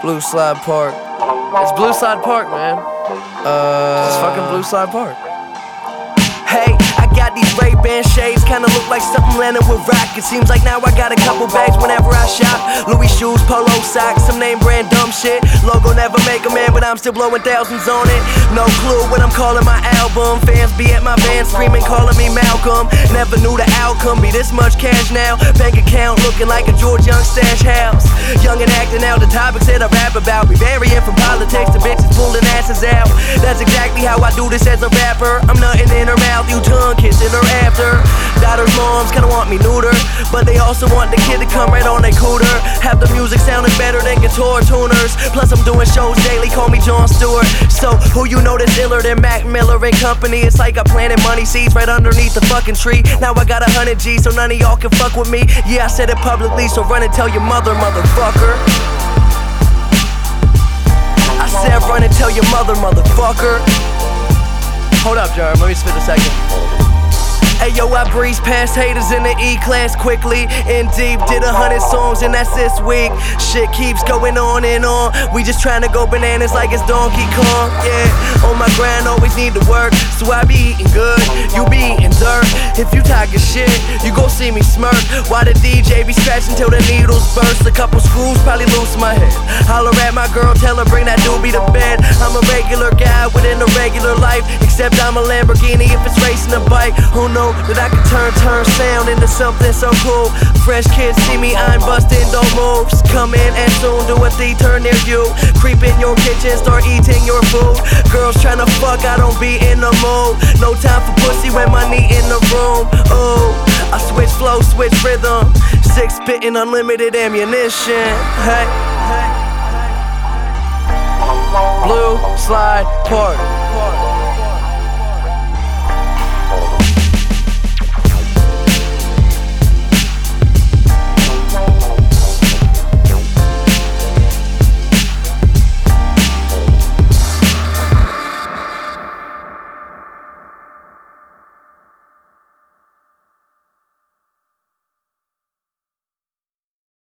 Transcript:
Blue Slide Park. It's Blue Slide Park, man. It's fucking Blue Slide Park. Hey, I got these Ray-Ban shades, kinda look like something landing with rock. It seems like now I got a couple bags whenever I shop. Louis shoes, polo socks, some name brand dumb shit. Logo never make a man, but I'm still blowing thousands on it. No clue what I'm calling my album. Fans be at my van screaming, calling me Malcolm. Never knew the outcome, be this much cash now. Bank account looking like a George Young stash house. Young and acting out, the topics that I rap about be varying from politics to bitches pulling asses out. That's exactly how I do this as a rapper. I'm nothing in her mouth, you tongue kissing her after. Daughter's moms kinda want me neuter, but they also want the kid to come right on their cooter. Have the music sounding better than guitar tuners. Plus I'm doing shows daily, call me Jon Stewart. So who you know that's iller than Mac Miller and company? It's like I planted money seeds right underneath the fucking tree. Now I got 100 G's so none of y'all can fuck with me. Yeah, I said it publicly, so run and tell your mother, motherfucker. I said run and tell your mother, motherfucker. Hold up, Jerm, let me spit a second. Ayo, I breeze past haters in the E-class quickly. In deep, did 100 songs and that's this week. Shit keeps going on and on. We just tryna go bananas like it's Donkey Kong. Yeah, on my grind, always need to work. So I be eating good, you be eating dirt. If you talking shit, you gon' see me smirk. Why the DJ be scratching till the needles burst? A couple screws probably loose my head. Holler at my girl, tell her bring that doobie to bed. I'm a regular guy within a regular life, except I'm a Lamborghini if it's racing a bike. Who knows that I can turn sound into something so cool. Fresh kids see me, I'm busting those moves. Come in and soon do a D-turn near you. Creep in your kitchen, start eating your food. Girls tryna fuck, I don't be in the mood. No time for pussy when my knee in the room. Ooh, I switch flow, switch rhythm. 6 spitting unlimited ammunition. Hey, Blue Slide Park.